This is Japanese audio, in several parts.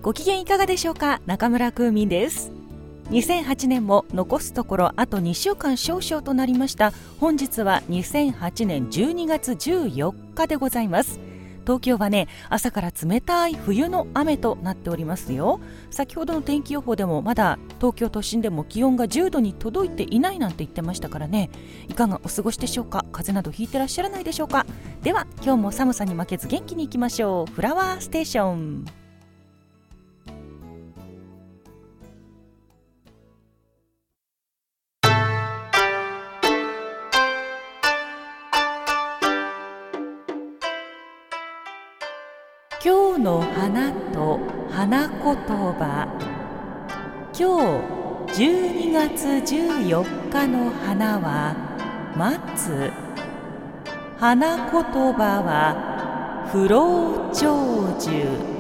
ご機嫌いかがでしょうか。中村空民です。2008年も残すところあと2週間少々となりました。本日は2008年12月14日でございます。東京はね、朝から冷たい冬の雨となっておりますよ。先ほどの天気予報でもまだ東京都心でも気温が10度に届いていないなんて言ってましたからね。いかがお過ごしでしょうか。風邪などひいてらっしゃらないでしょうか。では今日も寒さに負けず元気にいきましょう。フラワーステーション。今日の花と花言葉。今日12月14日の花は松。花言葉は不老長寿。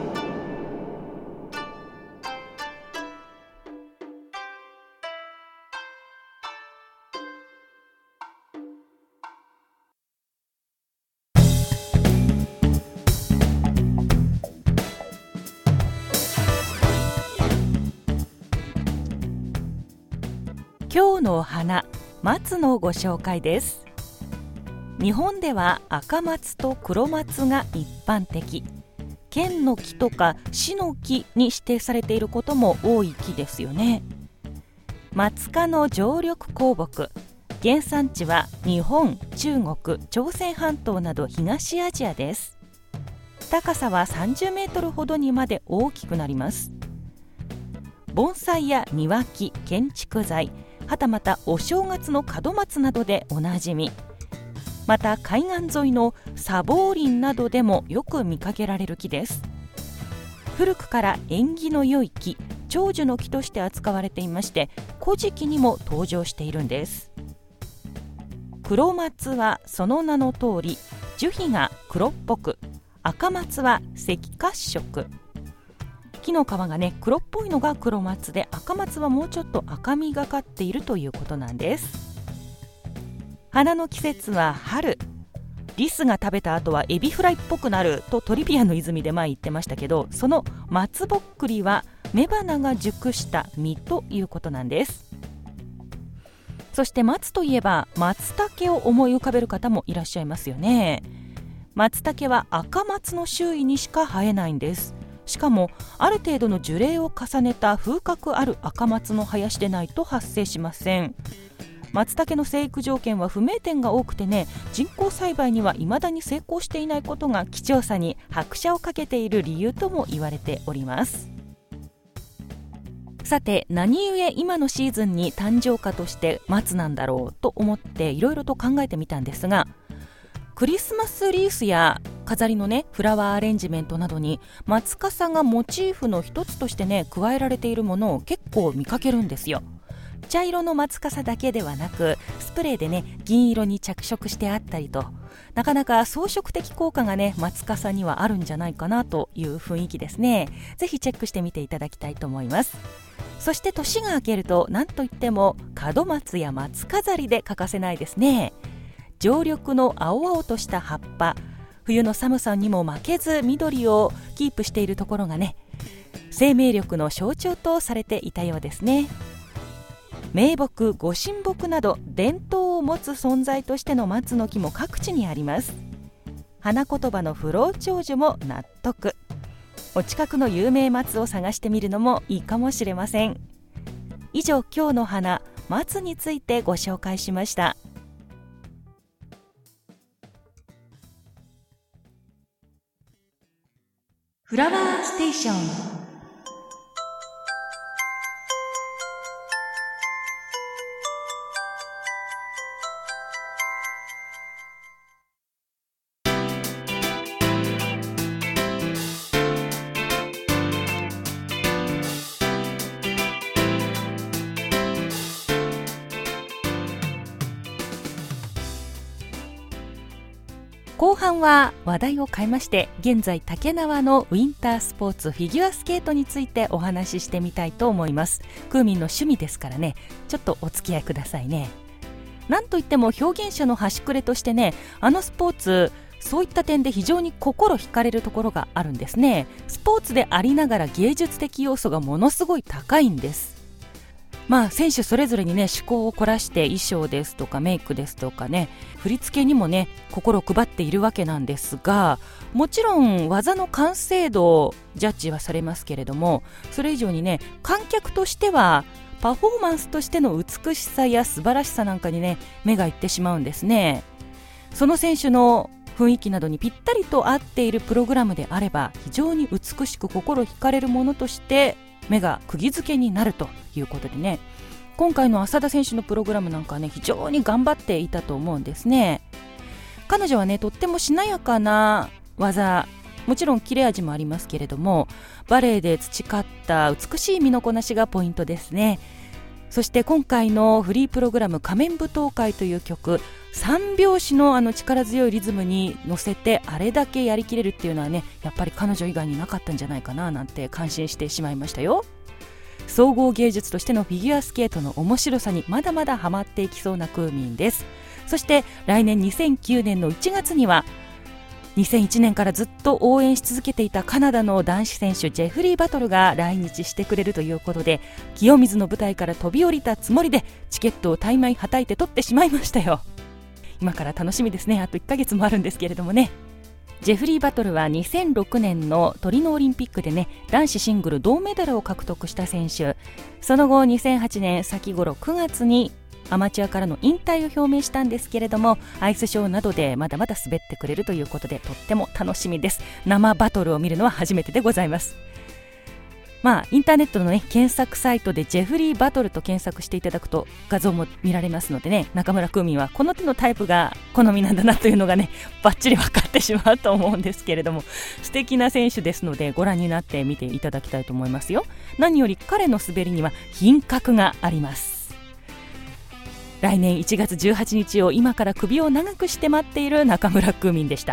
今日の花、松のご紹介です。日本では赤松と黒松が一般的。県の木とか市の木に指定されていることも多い木ですよね。松科の常緑高木。原産地は日本、中国、朝鮮半島など東アジアです。高さは30メートルほどにまで大きくなります。盆栽や庭木、建築材、はたまたお正月の門松などでおなじみ。また海岸沿いの砂防林などでもよく見かけられる木です。古くから縁起の良い木、長寿の木として扱われていまして、古事記にも登場しているんです。黒松はその名の通り樹皮が黒っぽく、赤松は赤褐色。木の皮がね、黒っぽいのが黒松で、赤松はもうちょっと赤みがかっているということなんです。花の季節は春。リスが食べた後はエビフライっぽくなるとトリビアの泉で前言ってましたけど、その松ぼっくりは雌花が熟した実ということなんです。そして松といえば松茸を思い浮かべる方もいらっしゃいますよね。松茸は赤松の周囲にしか生えないんです。しかもある程度の樹齢を重ねた風格ある赤松の林でないと発生しません。松茸の生育条件は不明点が多くてね、人工栽培には未だに成功していないことが貴重さに拍車をかけている理由とも言われております。さて、何故今のシーズンに誕生花として松なんだろうと思っていろいろと考えてみたんですが、クリスマスリースや飾りのね、フラワーアレンジメントなどに松笠がモチーフの一つとしてね、加えられているものを結構見かけるんですよ。茶色の松笠だけではなく、スプレーでね、銀色に着色してあったりと、なかなか装飾的効果がね、松笠にはあるんじゃないかなという雰囲気ですね。ぜひチェックしてみていただきたいと思います。そして年が明けると何といっても門松や松飾りで欠かせないですね。常緑の青々とした葉っぱ、冬の寒さにも負けず緑をキープしているところがね、生命力の象徴とされていたようですね。名木、ご神木など伝統を持つ存在としての松の木も各地にあります。花言葉の不老長寿も納得。お近くの有名松を探してみるのもいいかもしれません。以上、今日の花、松についてご紹介しました。フラワーステーション。後半は話題を変えまして、現在竹縄のウィンタースポーツフィギュアスケートについてお話ししてみたいと思います。クーミンの趣味ですからね、ちょっとお付き合いくださいね。なんといっても表現者の端くれとしてね、あのスポーツそういった点で非常に心惹かれるところがあるんですね。スポーツでありながら芸術的要素がものすごい高いんです。選手それぞれにね、趣向を凝らして衣装ですとかメイクですとかね、振り付けにもね心を配っているわけなんですが、もちろん技の完成度をジャッジはされますけれども、それ以上にね、観客としてはパフォーマンスとしての美しさや素晴らしさなんかにね目がいってしまうんですね。その選手の雰囲気などにぴったりと合っているプログラムであれば、非常に美しく心惹かれるものとして目が釘付けになるということでね、今回の浅田選手のプログラムなんかね、非常に頑張っていたと思うんですね。彼女はね、とってもしなやかな技、もちろん切れ味もありますけれども、バレエで培った美しい身のこなしがポイントですね。そして今回のフリープログラム仮面舞踏会という曲、3拍子の力強いリズムに乗せてあれだけやりきれるっていうのはね、やっぱり彼女以外になかったんじゃないかななんて感心してしまいましたよ。総合芸術としてのフィギュアスケートの面白さにまだまだハマっていきそうなクーミンです。そして来年2009年の1月には2001年からずっと応援し続けていたカナダの男子選手ジェフリー・バトルが来日してくれるということで、清水の舞台から飛び降りたつもりでチケットを大枚はたいて取ってしまいましたよ。今から楽しみですね。あと1ヶ月もあるんですけれどもね。ジェフリー・バトルは2006年のトリノオリンピックでね、男子シングル銅メダルを獲得した選手。その後2008年先頃9月にアマチュアからの引退を表明したんですけれども、アイスショーなどでまだまだ滑ってくれるということで、とっても楽しみです。生バトルを見るのは初めてでございます。インターネットのね、検索サイトでジェフリーバトルと検索していただくと画像も見られますのでね、中村クーミンはこの手のタイプが好みなんだなというのがね、バッチリ分かってしまうと思うんですけれども、素敵な選手ですのでご覧になってみていただきたいと思いますよ。何より彼の滑りには品格があります。来年1月18日を今から首を長くして待っている中村クーミンでした。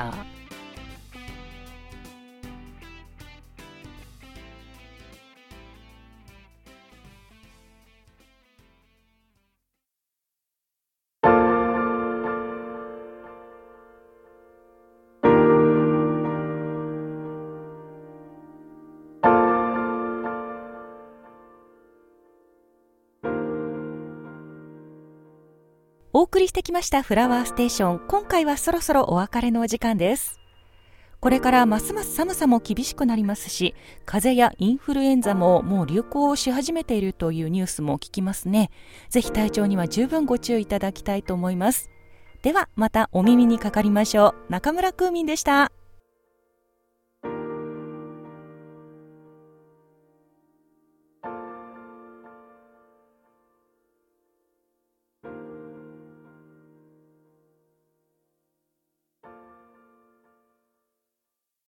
お送りしてきましたフラワーステーション、今回はそろそろお別れのお時間です。これからますます寒さも厳しくなりますし、風邪やインフルエンザももう流行し始めているというニュースも聞きますね。ぜひ体調には十分ご注意いただきたいと思います。ではまたお耳にかかりましょう。中村クーミンでした。